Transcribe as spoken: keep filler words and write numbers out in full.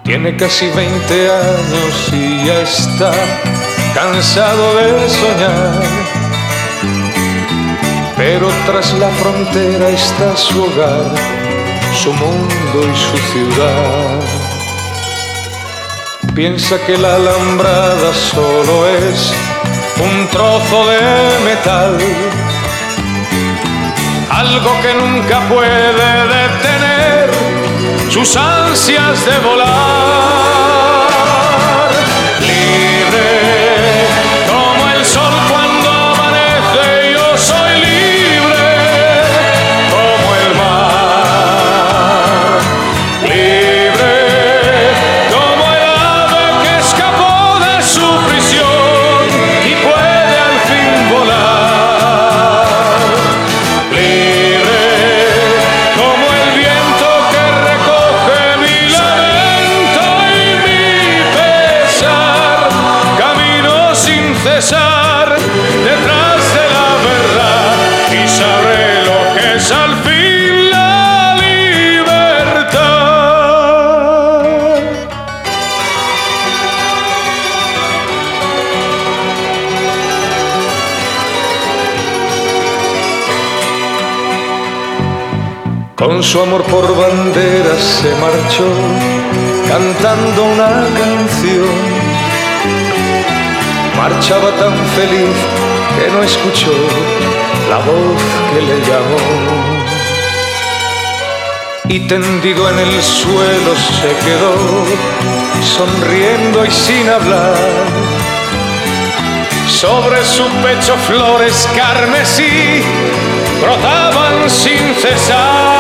Tiene casi veinte años y ya está cansado de soñar, pero tras la frontera está su hogar, su mundo y su ciudad. Piensa que la alambrada solo es un trozo de metal, algo que nunca puede detener sus ansias de volar. Libre como el sol cuando amanece, yo soy libre como el mar. Libre como el ave que escapó de su prisión y puede al fin volar. Libre como el viento que recoge mi lamento y mi pesar. Camino sin cesar detrás de la verdad y sabré lo que es al fin la libertad. Con su amor por banderas se marchó cantando una canción. Marchaba tan feliz que no escuchó la voz que le llamó. Y tendido en el suelo se quedó, sonriendo y sin hablar. Sobre su pecho flores carmesí brotaban sin cesar.